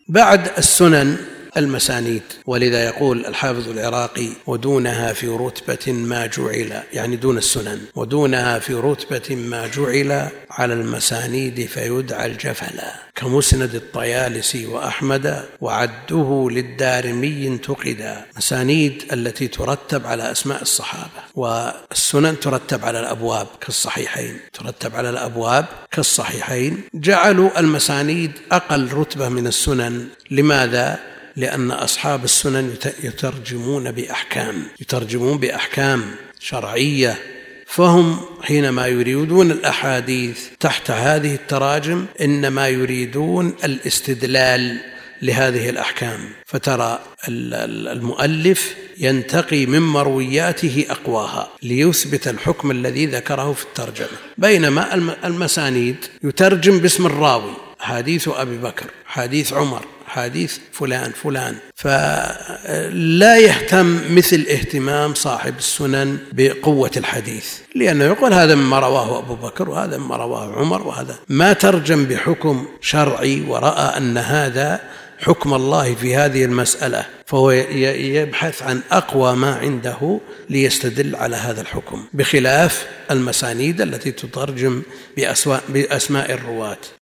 بعد السنن المسانيد، ولذا يقول الحافظ العراقي: ودونها في رتبة ما جعل، يعني دون السنن، ودونها في رتبة ما جعل على المسانيد فيدعى الجفلا، كمسند الطيالسي وأحمد وعده للدارمي انتقدا. مسانيد التي ترتب على أسماء الصحابة، والسنن ترتب على الأبواب كالصحيحين، جعلوا المسانيد أقل رتبة من السنن. لماذا؟ لأن أصحاب السنن يترجمون بأحكام شرعية، فهم حينما يريدون الأحاديث تحت هذه التراجم إنما يريدون الاستدلال لهذه الأحكام، فترى المؤلف ينتقي من مروياته أقواها ليثبت الحكم الذي ذكره في الترجمة، بينما المسانيد يترجم باسم الراوي: حديث أبي بكر، حديث عمر، حديث فلان، فلا يهتم مثل اهتمام صاحب السنن بقوة الحديث، لأنه يقول هذا مما رواه أبو بكر وهذا مما رواه عمر، وهذا ما ترجم بحكم شرعي ورأى أن هذا حكم الله في هذه المسألة، فهو يبحث عن أقوى ما عنده ليستدل على هذا الحكم، بخلاف المسانيد التي تترجم بأسماء الرواة.